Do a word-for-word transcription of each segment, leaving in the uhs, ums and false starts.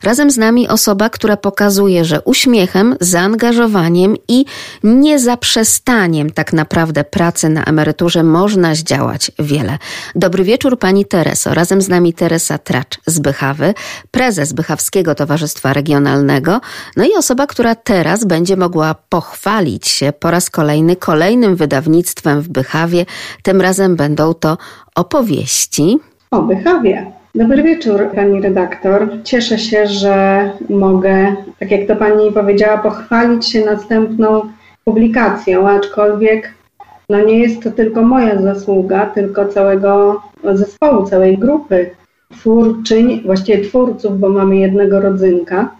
Razem z nami osoba, która pokazuje, że uśmiechem, zaangażowaniem i niezaprzestaniem tak naprawdę pracy na emeryturze można zdziałać wiele. Dobry wieczór Pani Tereso. Razem z nami Teresa Tracz z Bychawy, prezes Bychawskiego Towarzystwa Regionalnego, no i osoba, która teraz będzie mogła pochwalić się po raz kolejny kolejnym wydawnictwem w Bychawie. Tym razem będą to opowieści o Bychawie. Dobry wieczór, Pani redaktor. Cieszę się, że mogę, tak jak to Pani powiedziała, pochwalić się następną publikacją, aczkolwiek no nie jest to tylko moja zasługa, tylko całego zespołu, całej grupy twórczyń, właściwie twórców, bo mamy jednego rodzynka.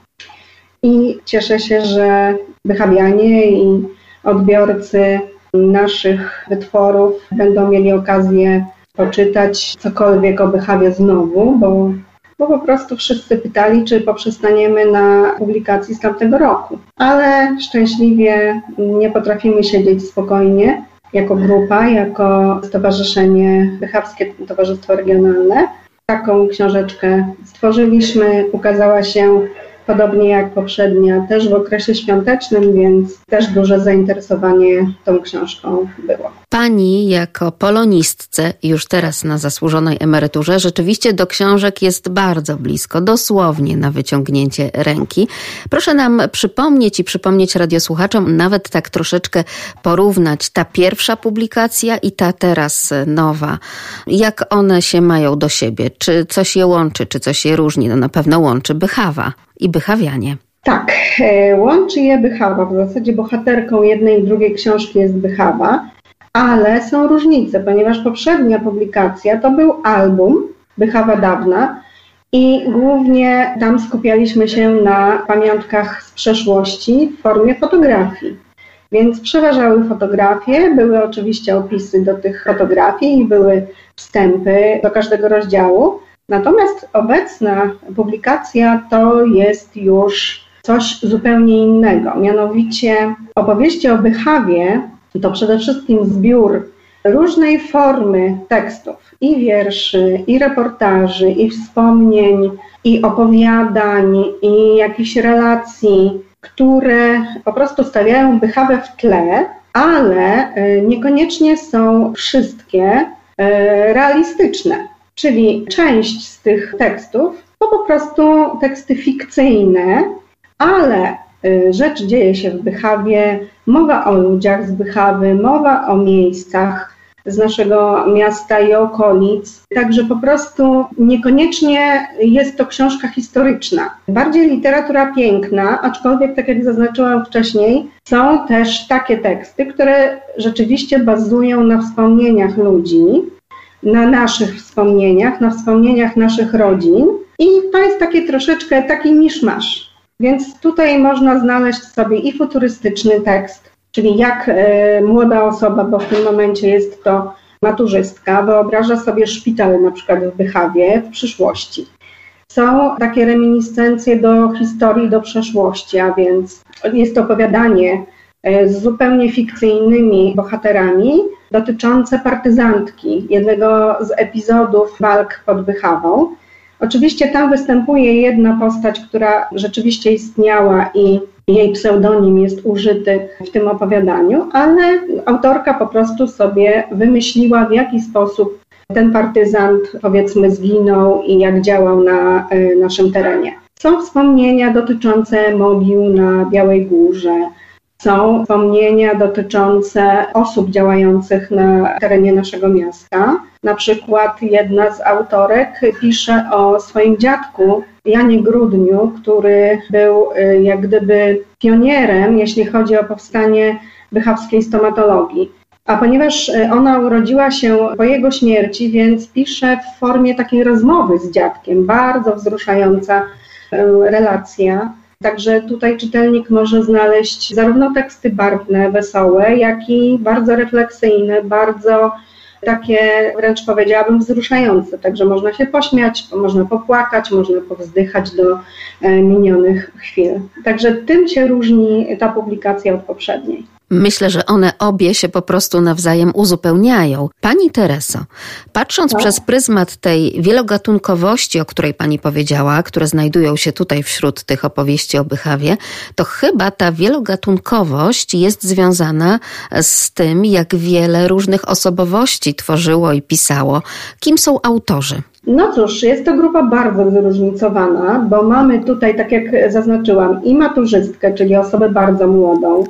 I cieszę się, że bychawianie i odbiorcy naszych wytworów będą mieli okazję poczytać cokolwiek o Bychawie znowu, bo, bo po prostu wszyscy pytali, czy poprzestaniemy na publikacji z tamtego roku. Ale szczęśliwie nie potrafimy siedzieć spokojnie jako grupa, jako Stowarzyszenie Bychawskie Towarzystwo Regionalne. Taką książeczkę stworzyliśmy, ukazała się podobnie jak poprzednia, też w okresie świątecznym, więc też duże zainteresowanie tą książką było. Pani jako polonistce, już teraz na zasłużonej emeryturze, rzeczywiście do książek jest bardzo blisko, dosłownie na wyciągnięcie ręki. Proszę nam przypomnieć i przypomnieć radiosłuchaczom, nawet tak troszeczkę porównać ta pierwsza publikacja i ta teraz nowa. Jak one się mają do siebie? Czy coś je łączy, czy coś je różni? No na pewno łączy Bychawa i bychawianie. Tak, łączy je Bychawa. W zasadzie bohaterką jednej i drugiej książki jest Bychawa, ale są różnice, ponieważ poprzednia publikacja to był album Bychawa dawna i głównie tam skupialiśmy się na pamiątkach z przeszłości w formie fotografii. Więc przeważały fotografie, były oczywiście opisy do tych fotografii i były wstępy do każdego rozdziału. Natomiast obecna publikacja to jest już coś zupełnie innego, mianowicie opowieści o Bychawie to przede wszystkim zbiór różnej formy tekstów, i wierszy, i reportaży, i wspomnień, i opowiadań, i jakichś relacji, które po prostu stawiają Bychawę w tle, ale niekoniecznie są wszystkie realistyczne. Czyli część z tych tekstów to po prostu teksty fikcyjne, ale rzecz dzieje się w Bychawie, mowa o ludziach z Bychawy, mowa o miejscach z naszego miasta i okolic. Także po prostu niekoniecznie jest to książka historyczna. Bardziej literatura piękna, aczkolwiek tak jak zaznaczyłam wcześniej, są też takie teksty, które rzeczywiście bazują na wspomnieniach ludzi, na naszych wspomnieniach, na wspomnieniach naszych rodzin i to jest takie troszeczkę taki miszmasz. Więc tutaj można znaleźć sobie i futurystyczny tekst, czyli jak y, młoda osoba, bo w tym momencie jest to maturzystka, wyobraża sobie szpital na przykład w Bychawie w przyszłości. Są takie reminiscencje do historii, do przeszłości, a więc jest to opowiadanie z zupełnie fikcyjnymi bohaterami dotyczące partyzantki, jednego z epizodów walk pod Bychawą. Oczywiście tam występuje jedna postać, która rzeczywiście istniała i jej pseudonim jest użyty w tym opowiadaniu, ale autorka po prostu sobie wymyśliła, w jaki sposób ten partyzant, powiedzmy, zginął i jak działał na y, naszym terenie. Są wspomnienia dotyczące mogił na Białej Górze, są wspomnienia dotyczące osób działających na terenie naszego miasta. Na przykład jedna z autorek pisze o swoim dziadku, Janie Grudniu, który był jak gdyby pionierem, jeśli chodzi o powstanie bychawskiej stomatologii. A ponieważ ona urodziła się po jego śmierci, więc pisze w formie takiej rozmowy z dziadkiem, bardzo wzruszająca relacja. Także tutaj czytelnik może znaleźć zarówno teksty barwne, wesołe, jak i bardzo refleksyjne, bardzo takie wręcz powiedziałabym wzruszające. Także można się pośmiać, można popłakać, można powzdychać do minionych chwil. Także tym się różni ta publikacja od poprzedniej. Myślę, że one obie się po prostu nawzajem uzupełniają. Pani Tereso, patrząc no. przez pryzmat tej wielogatunkowości, o której pani powiedziała, które znajdują się tutaj wśród tych opowieści o Bychawie, to chyba ta wielogatunkowość jest związana z tym, jak wiele różnych osobowości tworzyło i pisało. Kim są autorzy? No cóż, jest to grupa bardzo zróżnicowana, bo mamy tutaj, tak jak zaznaczyłam, i maturzystkę, czyli osobę bardzo młodą,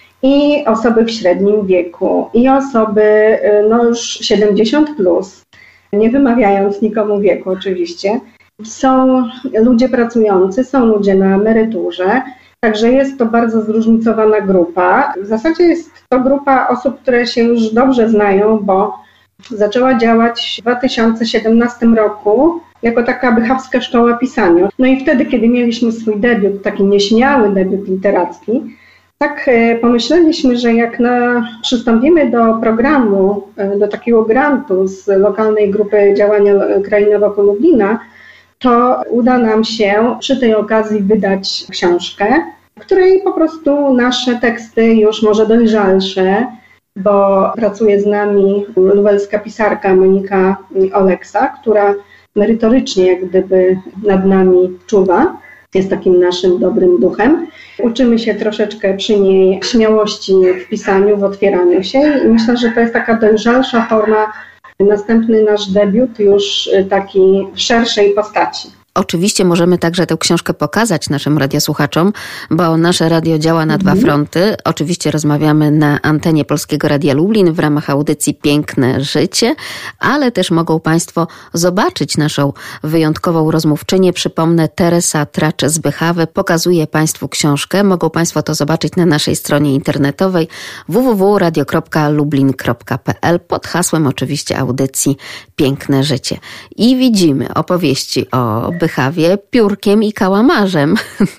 i osoby w średnim wieku, i osoby no już siedemdziesiąt plus, nie wymawiając nikomu wieku oczywiście. Są ludzie pracujący, są ludzie na emeryturze, także jest to bardzo zróżnicowana grupa. W zasadzie jest to grupa osób, które się już dobrze znają, bo zaczęła działać w dwa tysiące siedemnastym roku jako taka bychawska szkoła pisania. No i wtedy, kiedy mieliśmy swój debiut, taki nieśmiały debiut literacki, tak pomyśleliśmy, że jak na, przystąpimy do programu, do takiego grantu z lokalnej grupy działania Kraina wokół Lublina, to uda nam się przy tej okazji wydać książkę, w której po prostu nasze teksty już może dojrzalsze, bo pracuje z nami lubelska pisarka Monika Oleksa, która merytorycznie jak gdyby nad nami czuwa, jest takim naszym dobrym duchem. Uczymy się troszeczkę przy niej śmiałości w pisaniu, w otwieraniu się i myślę, że to jest taka dojrzalsza forma, następny nasz debiut już taki w szerszej postaci. Oczywiście możemy także tę książkę pokazać naszym radiosłuchaczom, bo nasze radio działa na dwa fronty. Oczywiście rozmawiamy na antenie Polskiego Radia Lublin w ramach audycji Piękne Życie, ale też mogą Państwo zobaczyć naszą wyjątkową rozmówczynię. Przypomnę, Teresa Tracz z Bychawy pokazuje Państwu książkę. Mogą Państwo to zobaczyć na naszej stronie internetowej w w w kropka radio kropka lublin kropka p l pod hasłem oczywiście audycji Piękne Życie. I widzimy opowieści o Bychawie piórkiem i kałamarzem.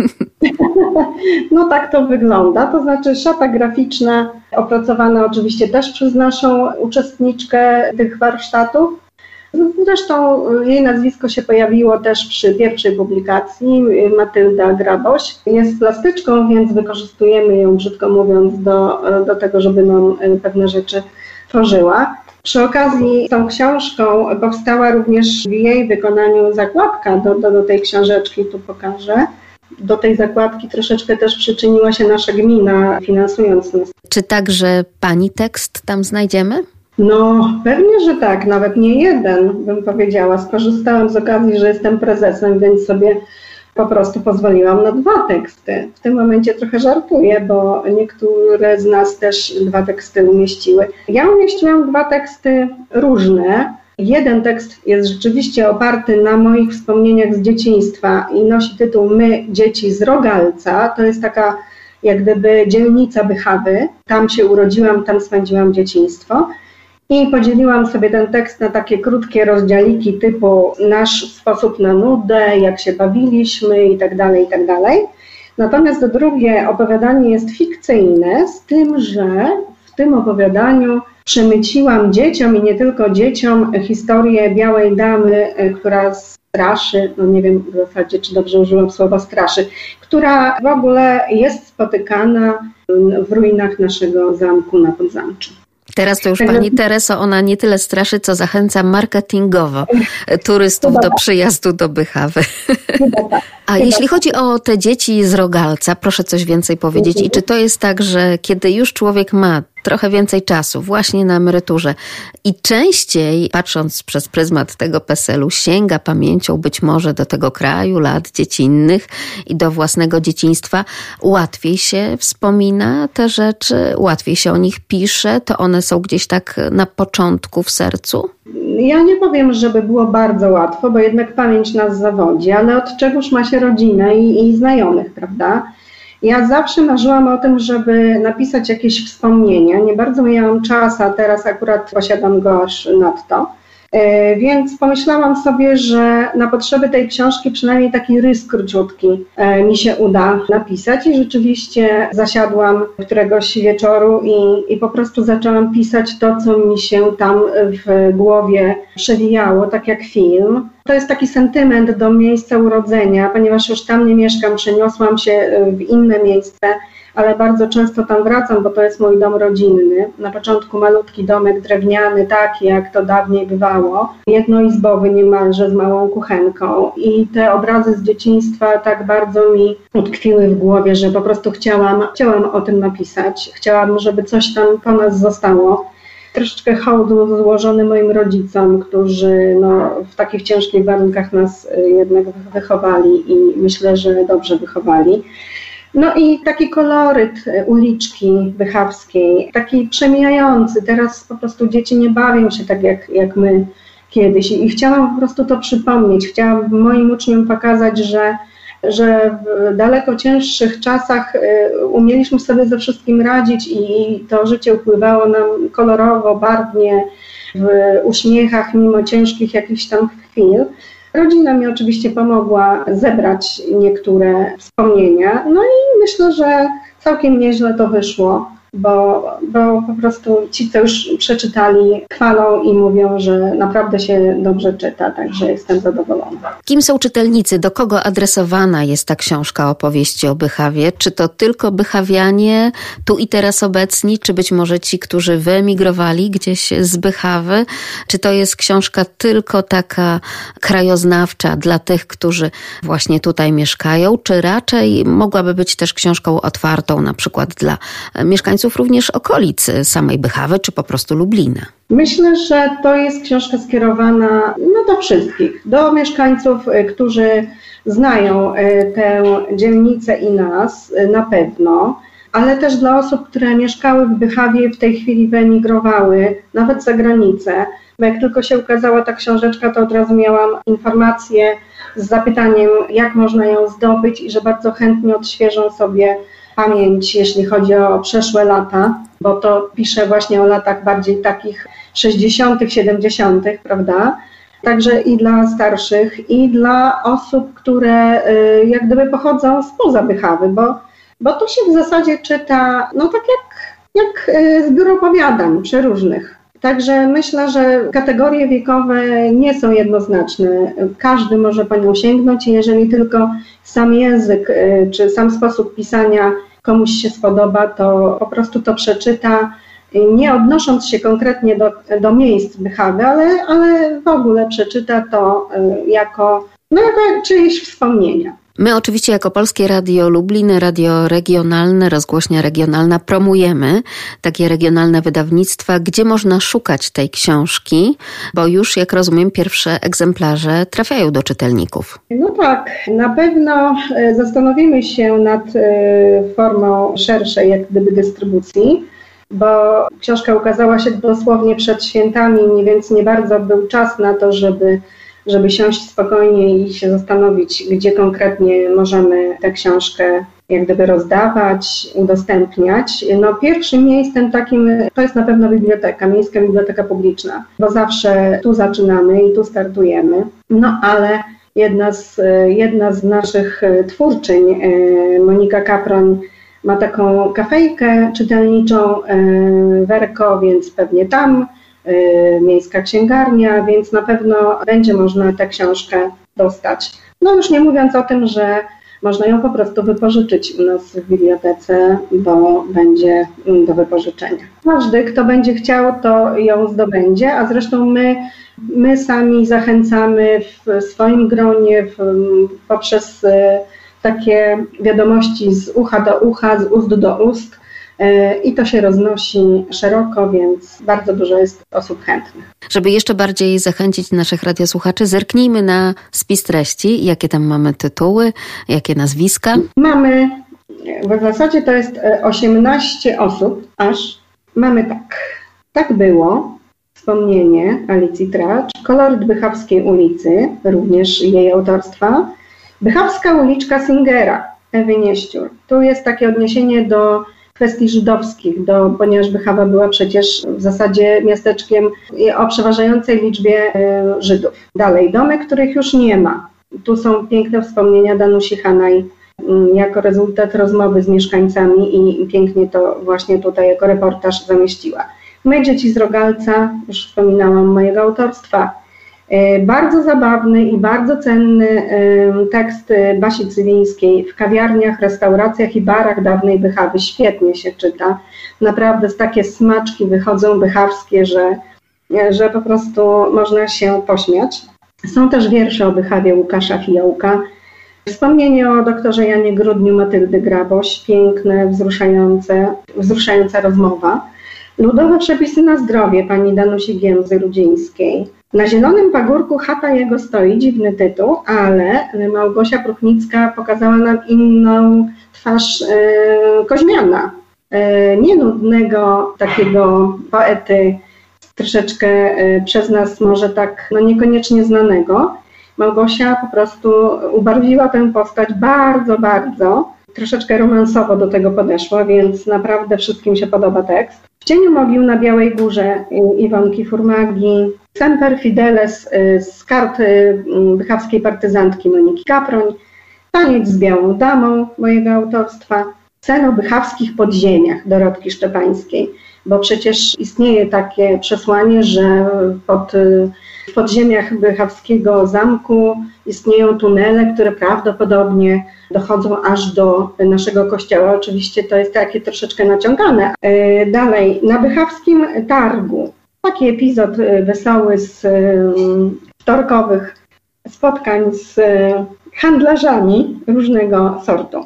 No tak to wygląda, to znaczy szata graficzna opracowana oczywiście też przez naszą uczestniczkę tych warsztatów. Zresztą jej nazwisko się pojawiło też przy pierwszej publikacji, Matylda Graboś. Jest plastyczką, więc wykorzystujemy ją, brzydko mówiąc, do, do tego, żeby nam pewne rzeczy tworzyła. Przy okazji tą książką powstała również w jej wykonaniu zakładka do, do, do tej książeczki, tu pokażę. Do tej zakładki troszeczkę też przyczyniła się nasza gmina, finansując nas. Czy także Pani tekst tam znajdziemy? No pewnie, że tak, nawet nie jeden bym powiedziała. Skorzystałam z okazji, że jestem prezesem, więc sobie po prostu pozwoliłam na dwa teksty. W tym momencie trochę żartuję, bo niektóre z nas też dwa teksty umieściły. Ja umieściłam dwa teksty różne. Jeden tekst jest rzeczywiście oparty na moich wspomnieniach z dzieciństwa i nosi tytuł My, dzieci z Rogalca. To jest taka jak gdyby dzielnica Bychawy. Tam się urodziłam, tam spędziłam dzieciństwo. I podzieliłam sobie ten tekst na takie krótkie rozdziałiki typu nasz sposób na nudę, jak się bawiliśmy i tak dalej, i tak dalej. Natomiast drugie opowiadanie jest fikcyjne, z tym, że w tym opowiadaniu przemyciłam dzieciom i nie tylko dzieciom historię białej damy, która straszy, no nie wiem w zasadzie, czy dobrze użyłam słowa straszy, która w ogóle jest spotykana w ruinach naszego zamku na Podzamczu. Teraz to już Pani Tereso, ona nie tyle straszy, co zachęca marketingowo turystów do przyjazdu do Bychawy. A jeśli chodzi o te dzieci z Rogalca, proszę coś więcej powiedzieć. I czy to jest tak, że kiedy już człowiek ma trochę więcej czasu właśnie na emeryturze i częściej, patrząc przez pryzmat tego PESEL-u, sięga pamięcią być może do tego kraju, lat dziecinnych i do własnego dzieciństwa, łatwiej się wspomina te rzeczy, łatwiej się o nich pisze, to one są gdzieś tak na początku w sercu? Ja nie powiem, żeby było bardzo łatwo, bo jednak pamięć nas zawodzi, ale od czegoż ma się rodzinę i, i znajomych, prawda? Ja zawsze marzyłam o tym, żeby napisać jakieś wspomnienia. Nie bardzo miałam czas, a teraz akurat posiadam go aż nadto. Więc pomyślałam sobie, że na potrzeby tej książki przynajmniej taki rys króciutki mi się uda napisać i rzeczywiście zasiadłam któregoś wieczoru i, i po prostu zaczęłam pisać to, co mi się tam w głowie przewijało, tak jak film. to jest taki sentyment do miejsca urodzenia, ponieważ już tam nie mieszkam, przeniosłam się w inne miejsce, ale bardzo często tam wracam, bo to jest mój dom rodzinny. Na początku malutki domek drewniany, taki jak to dawniej bywało, jednoizbowy niemalże z małą kuchenką i te obrazy z dzieciństwa tak bardzo mi utkwiły w głowie, że po prostu chciałam, chciałam o tym napisać. Chciałam, żeby coś tam po nas zostało. Troszeczkę hołdu złożony moim rodzicom, którzy no, w takich ciężkich warunkach nas jednak wychowali i myślę, że dobrze wychowali. No i taki koloryt uliczki bychawskiej, taki przemijający. Teraz po prostu dzieci nie bawią się tak jak, jak my kiedyś i chciałam po prostu to przypomnieć. Chciałam moim uczniom pokazać, że, że w daleko cięższych czasach umieliśmy sobie ze wszystkim radzić i to życie upływało nam kolorowo, barwnie, w uśmiechach mimo ciężkich jakichś tam chwil. Rodzina mi oczywiście pomogła zebrać niektóre wspomnienia, no i myślę, że całkiem nieźle to wyszło, bo, bo po prostu ci, co już przeczytali, chwalą i mówią, że naprawdę się dobrze czyta, także jestem zadowolona. Kim są czytelnicy? Do kogo adresowana jest ta książka opowieści o Bychawie? Czy to tylko bychawianie, tu i teraz obecni, czy być może ci, którzy wyemigrowali gdzieś z Bychawy? Czy to jest książka tylko taka krajoznawcza dla tych, którzy właśnie tutaj mieszkają, czy raczej mogłaby być też książką otwartą na przykład dla mieszkańców również okolic samej Bychawy, czy po prostu Lublina? Myślę, że to jest książka skierowana no, do wszystkich, do mieszkańców, którzy znają tę dzielnicę i nas na pewno, ale też dla osób, które mieszkały w Bychawie, w tej chwili wyemigrowały, nawet za granicę, bo jak tylko się ukazała ta książeczka, to od razu miałam informację z zapytaniem, jak można ją zdobyć i że bardzo chętnie odświeżą sobie pamięć, jeśli chodzi o przeszłe lata, bo to piszę właśnie o latach bardziej takich sześćdziesiątych, siedemdziesiątych, prawda? Także i dla starszych, i dla osób, które jak gdyby pochodzą spoza Bychawy, bo, bo to się w zasadzie czyta, no tak jak, jak zbiór opowiadań przeróżnych. Także myślę, że kategorie wiekowe nie są jednoznaczne. Każdy może po nią sięgnąć i jeżeli tylko sam język czy sam sposób pisania komuś się spodoba, to po prostu to przeczyta, nie odnosząc się konkretnie do, do miejsc Bychawy, ale, ale w ogóle przeczyta to jako, no jako czyjeś wspomnienia. My oczywiście jako Polskie Radio Lublin, radio regionalne, rozgłośnia regionalna promujemy takie regionalne wydawnictwa, gdzie można szukać tej książki, bo już, jak rozumiem, pierwsze egzemplarze trafiają do czytelników. No tak, na pewno zastanowimy się nad formą szerszej jak gdyby dystrybucji, bo książka ukazała się dosłownie przed świętami, więc nie bardzo był czas na to, żeby żeby siąść spokojnie i się zastanowić, gdzie konkretnie możemy tę książkę jak gdyby rozdawać, udostępniać. No pierwszym miejscem takim to jest na pewno biblioteka, Miejska Biblioteka Publiczna, bo zawsze tu zaczynamy i tu startujemy. No ale jedna z, jedna z naszych twórczyń, Monika Kaproń, ma taką kafejkę czytelniczą Werko, więc pewnie tam Miejska Księgarnia, więc na pewno będzie można tę książkę dostać. No już nie mówiąc o tym, że można ją po prostu wypożyczyć u nas w bibliotece, bo będzie do wypożyczenia. Każdy, kto będzie chciał, to ją zdobędzie, a zresztą my, my sami zachęcamy w swoim gronie w, poprzez takie wiadomości z ucha do ucha, z ust do ust, i to się roznosi szeroko, więc bardzo dużo jest osób chętnych. Żeby jeszcze bardziej zachęcić naszych radiosłuchaczy, zerknijmy na spis treści. Jakie tam mamy tytuły, jakie nazwiska? Mamy, w zasadzie to jest osiemnaście osób aż. Mamy tak, tak było, wspomnienie Alicji Tracz, koloryt Bychawskiej ulicy, również jej autorstwa, Bychawska uliczka Singera, Ewy Nieściur. Tu jest takie odniesienie do kwestii żydowskich, do, ponieważ Bychawa była przecież w zasadzie miasteczkiem o przeważającej liczbie y, Żydów. Dalej, domy, których już nie ma. Tu są piękne wspomnienia Danusi Hanaj y, jako rezultat rozmowy z mieszkańcami i pięknie to właśnie tutaj jako reportaż zamieściła. My, dzieci z Rogalca, już wspominałam, mojego autorstwa. Bardzo zabawny i bardzo cenny tekst Basi Cywińskiej w kawiarniach, restauracjach i barach dawnej Bychawy. Świetnie się czyta. Naprawdę z takie smaczki wychodzą bychawskie, że, że po prostu można się pośmiać. Są też wiersze o Bychawie Łukasza Fiołka. Wspomnienie o doktorze Janie Grudniu Matyldy Graboś. Piękne, wzruszające, wzruszająca rozmowa. Ludowe przepisy na zdrowie pani Danusi Giemzy-Rudzińskiej. Na Zielonym Pagórku chata jego stoi, dziwny tytuł, ale Małgosia Pruchnicka pokazała nam inną twarz e, Koźmiana. E, nie nudnego takiego poety, troszeczkę e, przez nas może tak no niekoniecznie znanego. Małgosia po prostu ubarwiła tę postać bardzo, bardzo. Troszeczkę romansowo do tego podeszła, więc naprawdę wszystkim się podoba tekst. W cieniu mogił na Białej Górze Iwonki Furmagi, Semper Fideles z kart bychawskiej partyzantki Moniki Kaproń, Taniec z Białą Damą mojego autorstwa, Sen o bychawskich podziemiach Dorotki Szczepańskiej, bo przecież istnieje takie przesłanie, że pod, w podziemiach bychawskiego zamku istnieją tunele, które prawdopodobnie dochodzą aż do naszego kościoła. Oczywiście to jest takie troszeczkę naciągane. Dalej, na bychawskim targu, taki epizod wesoły z wtorkowych spotkań z handlarzami różnego sortu.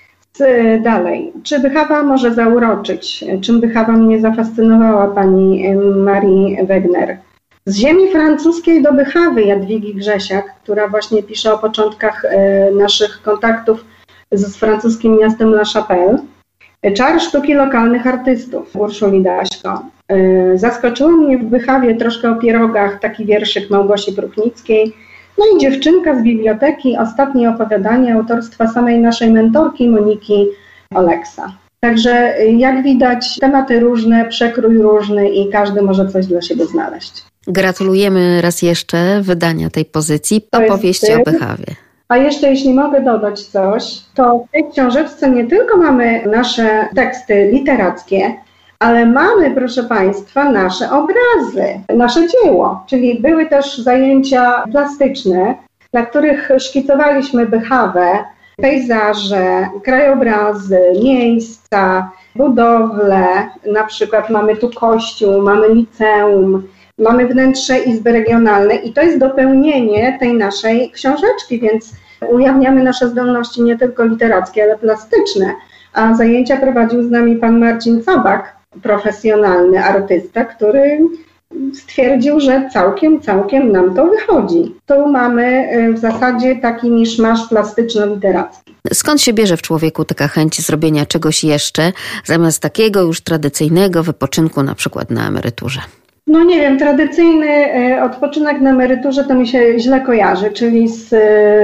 Dalej, czy Bychawa może zauroczyć? Czym Bychawa mnie zafascynowała pani Marii Wegner? Z ziemi francuskiej do Bychawy Jadwigi Grzesiak, która właśnie pisze o początkach naszych kontaktów z francuskim miastem La Chapelle. Czar sztuki lokalnych artystów Urszuli Daśko. Zaskoczyło mnie w Bychawie troszkę o pierogach taki wierszyk Małgosi Pruchnickiej. No i Dziewczynka z biblioteki, ostatnie opowiadanie autorstwa samej naszej mentorki Moniki Oleksa. Także jak widać tematy różne, przekrój różny i każdy może coś dla siebie znaleźć. Gratulujemy raz jeszcze wydania tej pozycji Opowieści o Bychawie. A jeszcze jeśli mogę dodać coś, to w tej książeczce nie tylko mamy nasze teksty literackie, ale mamy, proszę Państwa, nasze obrazy, nasze dzieło, czyli były też zajęcia plastyczne, na których szkicowaliśmy Bychawę, pejzaże, krajobrazy, miejsca, budowle, na przykład mamy tu kościół, mamy liceum, mamy wnętrze izby regionalnej i to jest dopełnienie tej naszej książeczki, więc ujawniamy nasze zdolności nie tylko literackie, ale plastyczne. A zajęcia prowadził z nami pan Marcin Cabak, profesjonalny artysta, który stwierdził, że całkiem, całkiem nam to wychodzi. Tu mamy w zasadzie taki miszmasz plastyczno-literacki. Skąd się bierze w człowieku taka chęć zrobienia czegoś jeszcze, zamiast takiego już tradycyjnego wypoczynku, na przykład na emeryturze? No nie wiem, tradycyjny odpoczynek na emeryturze to mi się źle kojarzy, czyli z,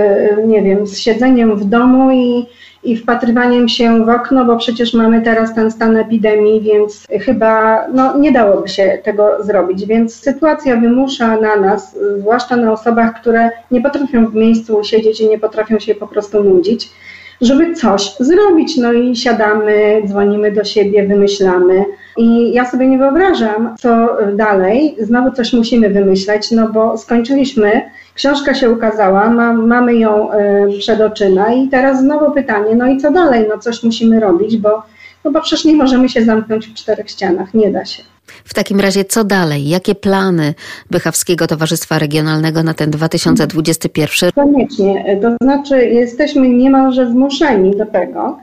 nie wiem, z siedzeniem w domu i, i wpatrywaniem się w okno, bo przecież mamy teraz ten stan epidemii, więc chyba no, nie dałoby się tego zrobić, więc sytuacja wymusza na nas, zwłaszcza na osobach, które nie potrafią w miejscu siedzieć i nie potrafią się po prostu nudzić, żeby coś zrobić. No i siadamy, dzwonimy do siebie, wymyślamy. I ja sobie nie wyobrażam, co dalej. Znowu coś musimy wymyśleć, no bo skończyliśmy, książka się ukazała, ma, mamy ją y, przed oczyma i teraz znowu pytanie, no i co dalej? No coś musimy robić, bo, no bo przecież nie możemy się zamknąć w czterech ścianach, nie da się. W takim razie co dalej? Jakie plany Bychawskiego Towarzystwa Regionalnego na ten dwa tysiące dwudziesty pierwszy? Koniecznie, to znaczy jesteśmy niemalże zmuszeni do tego,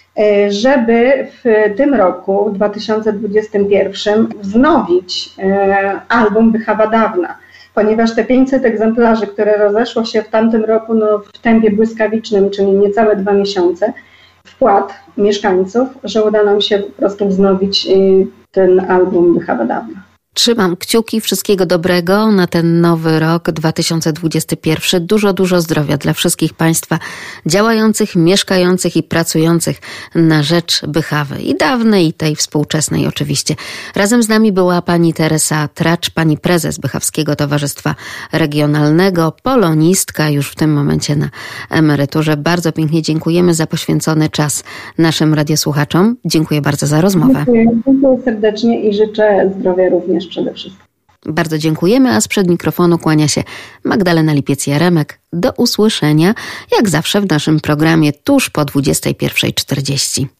żeby w tym roku, dwa tysiące dwudziestym pierwszym, wznowić album Bychawa dawna, ponieważ te pięćset egzemplarzy, które rozeszło się w tamtym roku no, w tempie błyskawicznym, czyli niecałe dwa miesiące, wkład mieszkańców, że uda nam się po prostu wznowić ten album Bychawa dawna. Trzymam kciuki, wszystkiego dobrego na ten nowy rok dwa tysiące dwudziesty pierwszy. Dużo, dużo zdrowia dla wszystkich Państwa działających, mieszkających i pracujących na rzecz Bychawy. I dawnej, i tej współczesnej oczywiście. Razem z nami była pani Teresa Tracz, pani prezes Bychawskiego Towarzystwa Regionalnego, polonistka już w tym momencie na emeryturze. Bardzo pięknie dziękujemy za poświęcony czas naszym radiosłuchaczom. Dziękuję bardzo za rozmowę. Dziękuję, dziękuję serdecznie i życzę zdrowia również przede wszystkim. Bardzo dziękujemy, a sprzed mikrofonu kłania się Magdalena Lipiec-Jaremek. Do usłyszenia, jak zawsze w naszym programie tuż po dwudziestej pierwszej czterdzieści.